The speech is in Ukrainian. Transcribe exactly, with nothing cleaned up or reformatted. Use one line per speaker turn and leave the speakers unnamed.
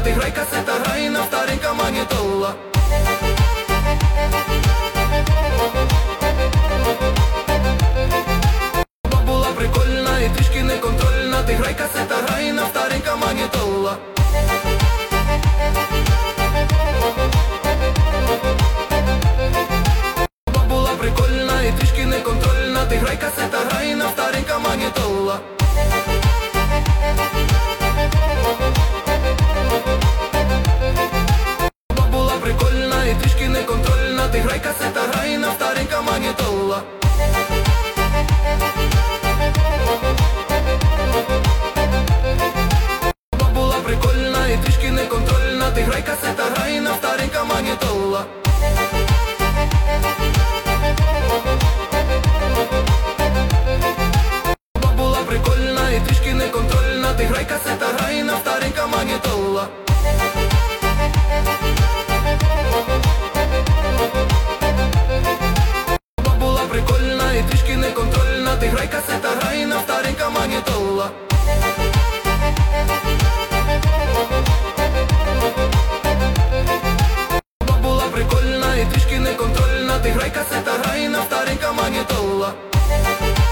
ти грай касета, грай на старенька магнітола. Була прикольна і трішки неконтрольна, ти грай касета, грай на старенька магнітола. Була прикольна і трішки неконтрольна, ти грай касета, грай на старенька магнітола. Була прикольна і трішки неконтрольна, ти грай касета, грай на старенька магнітола. Була прикольна і трішки неконтрольна, ти грай касета, грай на старенька магнітола. Була прикольна і трішки неконтрольна, ти грай касета, грай на старенька магнітола. Була прикольна і трішки неконтрольна, ти грай касета, грай на старенька магнітола. Була прикольна і трішки неконтрольна, ти грай касета, грай на старенька магнітола. Була прикольна і трішки неконтрольна, ти грай касета, грай на старенька магнітола. Була прикольна і трішки неконтрольна, ти грай касета, грай на старенька магнітола. Була прикольна і трішки неконтрольна, ти грай касета, грай на старенька магнітола. Була прикольна і трішки неконтрольна, ти грай касета, грай на старенька магнітола. Була прикольна і трішки неконтрольна, ти грай касета, грай на старенька магнітола. Була прикольна і трішки неконтрольна, ти грай касета, грай на старенька магнітола.